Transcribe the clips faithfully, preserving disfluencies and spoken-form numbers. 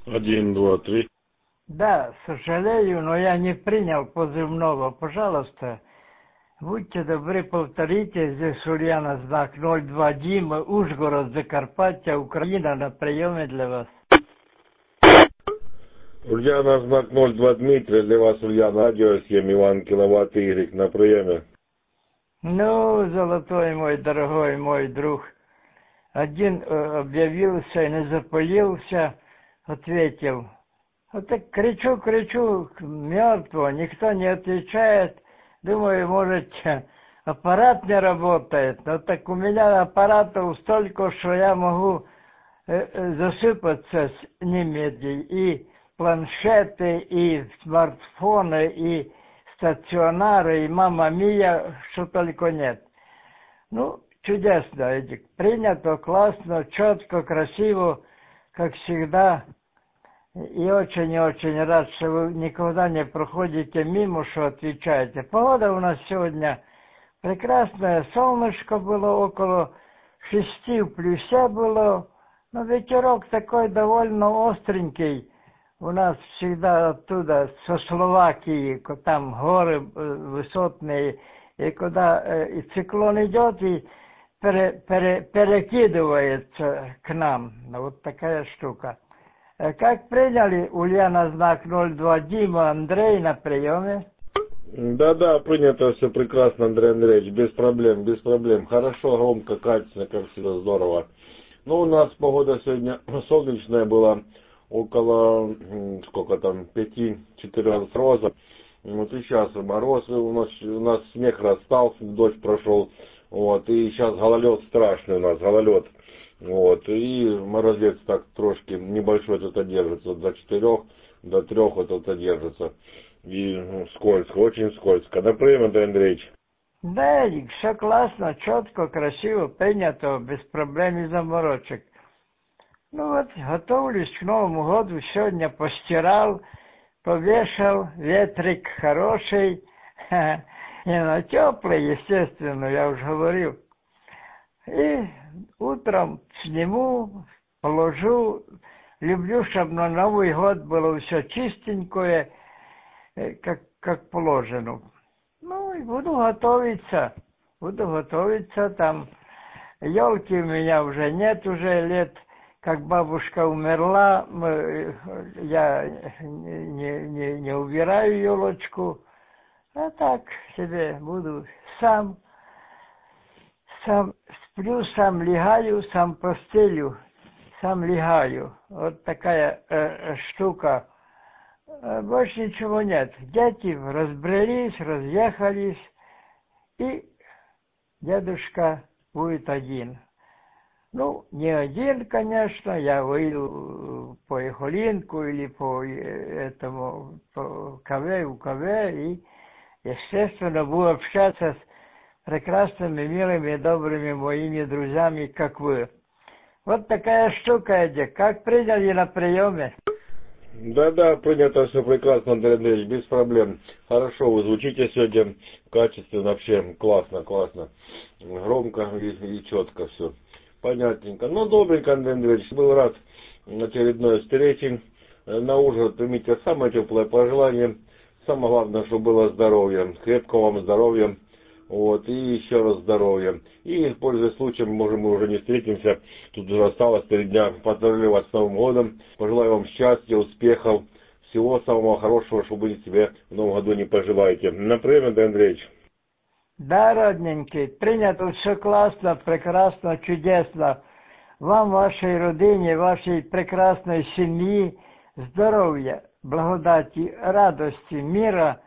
Один, два, три. Да, сожалею, но я не принял позывного. Пожалуйста, будьте добры, повторите. Здесь Ульяна, знак ноль два Дима, Ужгород, Закарпаття, Украина, на приеме для вас. Ульяна, знак ноль два Дмитрий, для вас Ульяна, радио семь Иван, киловатт Y на приеме. Ну, золотой мой, дорогой мой друг, один э, объявился и не запылился, ответил. Вот так кричу, кричу, мертво, никто не отвечает. Думаю, может, аппарат не работает. Но так у меня аппаратов столько, что я могу э, э, засыпаться с ними. И планшеты, и смартфоны, и стационары, и мама мия, что только нет. Ну, чудесно, Эдик. Принято, классно, четко, красиво, как всегда. И очень-очень рад, что вы никогда не проходите мимо, что отвечаете. Погода у нас сегодня прекрасная, солнышко было около шести в плюсе было, но ветерок такой довольно остренький. У нас всегда оттуда, со Словакии, там горы высотные, и куда и циклон идет и пере, пере, перекидывается к нам. Вот такая штука. Как приняли, Ульяна, знак ноль два Дима, Андрей на приеме? Да-да, принято, все прекрасно, Андрей Андреевич, без проблем, без проблем. Хорошо, громко, качественно, как всегда, здорово. Ну, у нас погода сегодня солнечная была, около, сколько там, пяти-четырех роза. Вот и сейчас мороз, у нас, у нас снег расстался, дождь прошел, вот, и сейчас гололед страшный у нас, гололед. Вот, и морозец так трошки небольшой тут держится, до четырех, до трех вот это держится. И ну, скользко, очень скользко. На прием, Андрей Андреевич. Да, все классно, четко, красиво, принято, без проблем и заморочек. Ну вот, готовлюсь к Новому году, сегодня постирал, повешал, ветрик хороший, не на теплый, естественно, я уже говорил. И утром сниму, положу. Люблю, чтобы на Новый год было все чистенькое, как, как положено. Ну и буду готовиться. Буду готовиться там. Елки у меня уже нет, уже лет, как бабушка умерла, мы, я не, не, не убираю елочку. А так себе буду сам, сам сплю, сам лягаю, сам постелю, сам лягаю. Вот такая э, штука. Больше ничего нет. Дети разбрелись, разъехались, и дедушка будет один. Ну, не один, конечно, я выйду по Ихолинку или по этому, по КВ, УКВ, и, естественно, буду общаться с прекрасными, милыми, добрыми моими друзьями, как вы. Вот такая штука, Эдик. Как приняли на приеме? Да-да, принято, все прекрасно, Андрей Андреевич, без проблем. Хорошо, вы звучите сегодня качественно, вообще классно, классно. Громко и, и четко все. Понятненько. Ну, добренько, Андрей Андреевич, был рад очередной встрече. На ужин примите самое теплое пожелание. Самое главное, чтобы было здоровье. Крепкого вам здоровья. Вот, и еще раз здоровья. И, пользуясь случаем, можем мы уже не встретимся. Тут уже осталось три дня. Поздравляю вас с Новым годом. Пожелаю вам счастья, успехов, всего самого хорошего, чтобы вы себе в Новом году не пожелаете. Например, Андрей Андреевич. Да, родненький, принято все классно, прекрасно, чудесно. Вам, вашей родине, вашей прекрасной семьи здоровья, благодати, радости, мира.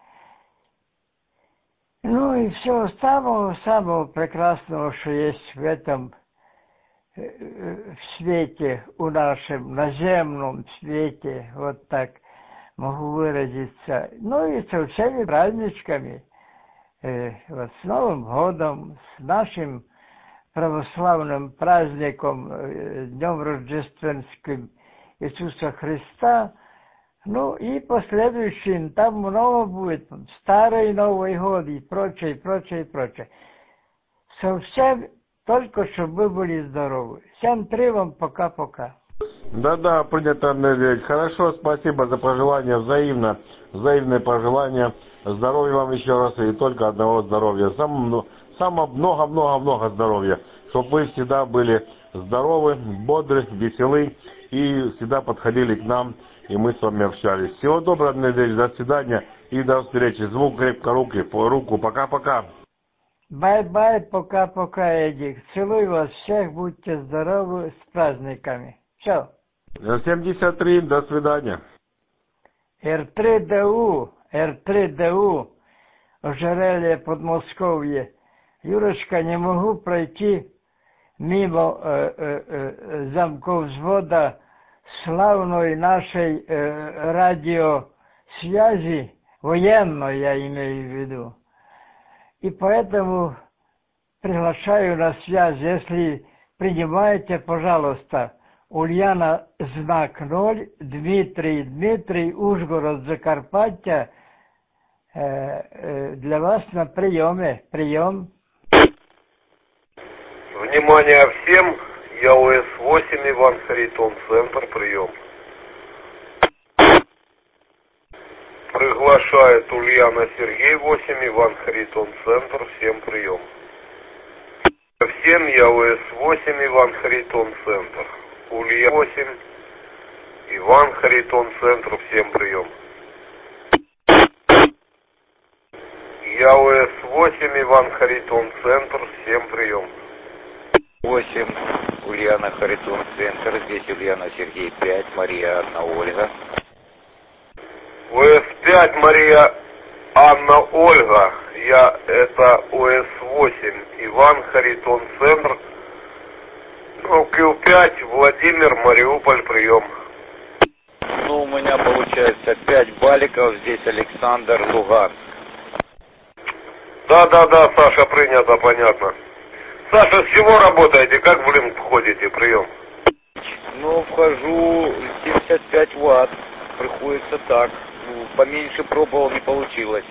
Ну и всего самого-самого прекрасного, что есть в этом в свете, у нашем наземном свете, вот так могу выразиться. Ну и со всеми праздничками. Вот с Новым годом, с нашим православным праздником, Днем Рождественским Иисуса Христа, ну и последующим, там много будет, Старый Новый год и прочее, прочее, прочее. Совсем только, чтобы вы были здоровы. Всем три вам пока-пока. Да-да, принято, Андрей Андреевич. Хорошо, спасибо за пожелания, взаимно, взаимные пожелания. Здоровья вам еще раз и только одного здоровья. Само, само много-много-много здоровья. Чтобы вы всегда были здоровы, бодры, веселы и всегда подходили к нам, и мы с вами общались. Всего доброго, Андрей Андреевич, до свидания и до встречи. Звук крепко руки, по руку. Пока-пока. Бай-бай, пока-пока, Эдик. Целую вас всех, будьте здоровы, с праздниками. Все. семьдесят три, до свидания. эр три дэ у, эр три дэ у, Ожерелье, Подмосковье. Юрочка, не могу пройти мимо э, э, э, замков взвода славной нашей э, радиосвязи, военной я имею в виду. И поэтому приглашаю на связь, если принимаете, пожалуйста, Ульяна знак ноль, Дмитрий, Дмитрий, Ужгород, Закарпаття, э, э, для вас на приеме, прием. Внимание всем, я о эс восемь, Иван Харитон, центр, прием. Приглашает Ульяна Сергей восемь, Иван Харитон, центр, всем прием. Всем я о эс восемь, Иван Харитон, центр. Ульяна восемь, Иван Харитон, центр, всем прием. Я о эс восемь, Иван Харитон, центр, всем прием. восемь, Ульяна Харитон, центр, здесь Ульяна Сергей пять, Мария Анна Ольга. о эс пять, Мария Анна Ольга, я это о эс восемь, Иван Харитон, центр, ну, кью пять, Владимир, Мариуполь, прием. Ну, у меня получается пять баликов, здесь Александр, Луганск. Да-да-да, Саша, принято, понятно. Саша, с чего работаете, как в лимб входите, прием? Ну, вхожу семьдесят пять ватт, приходится так. Ну, поменьше пробовал, не получилось.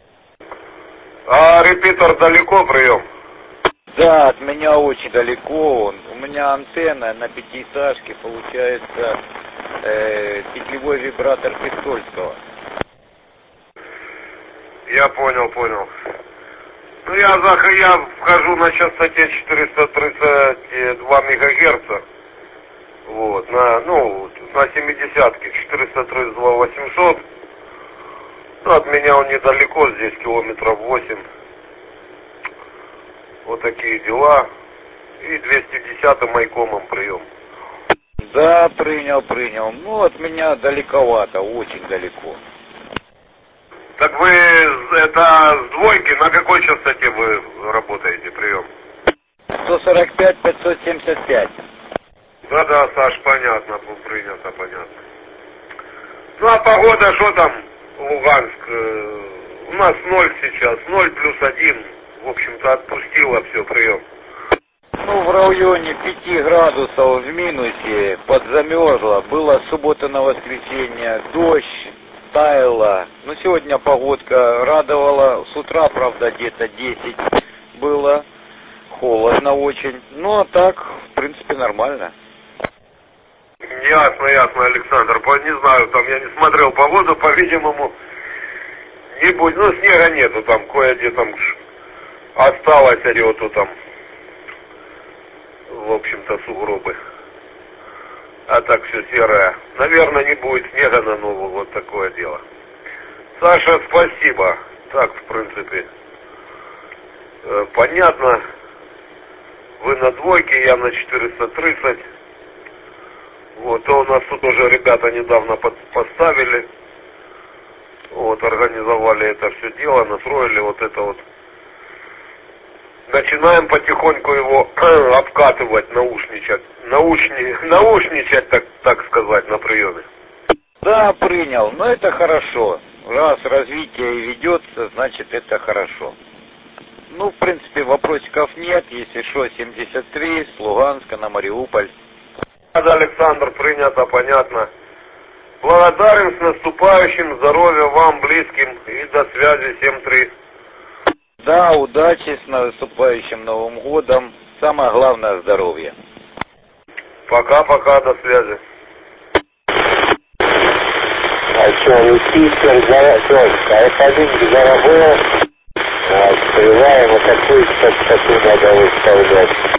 А репетер далеко, прием? Да, от меня очень далеко он. У меня антенна на пятиэтажке, получается, э, петлевой вибратор Пистольского. Я понял, понял. Ну, я, я вхожу на частоте четыреста тридцать два мегагерца. Вот, на, ну, на семидесятке, четыреста тридцать два восемьсот. Ну, от меня он недалеко, здесь километров восемь. Вот такие дела. И двести десятым майкомом прием. Да, принял, принял. Ну, от меня далековато, очень далеко. Так вы это с двойки, на какой частоте вы работаете, прием? сто сорок пять пятьсот семьдесят пять. Да-да, Саш, понятно, принято, понятно. Ну, а погода, что там, Луганск? У нас ноль сейчас, ноль плюс один, в общем-то, отпустило все, прием. Ну, в районе пяти градусов в минусе, подзамерзло. Было с субботы на воскресенье, дождь, таяло. Ну, сегодня погодка радовала. С утра, правда, где-то десять было. Холодно очень. Ну, а так, в принципе, нормально. Ясно, ясно, Александр. Не знаю, там я не смотрел погоду, по-видимому, не будет. Ну, снега нету там, кое-где там осталось, орёту там. В общем-то, сугробы. А так все серое. Наверное, не будет снега на Новый год, такое дело. Саша, спасибо. Так, в принципе, э, понятно. Вы на двойке, я на четыреста тридцать. Вот, то у нас тут уже ребята недавно под, поставили. Вот, организовали это все дело, настроили вот это вот. Начинаем потихоньку его обкатывать, наушничать, наушни, наушничать, так, так сказать, на приеме. Да, принял, но это хорошо. Раз развитие ведется, значит это хорошо. Ну, в принципе, вопросиков нет, если что, семьдесят три, с Луганска на Мариуполь. Да, Александр, принято, понятно. Благодарен, с наступающим, здоровья вам, близким, и до связи, семь три. Да, удачи с наступающим Новым годом. Самое главное — здоровье. Пока-пока, до связи. А что, Летистер, точка, эф один где работал? Вот, срываем, а какую частоту надо выставлять?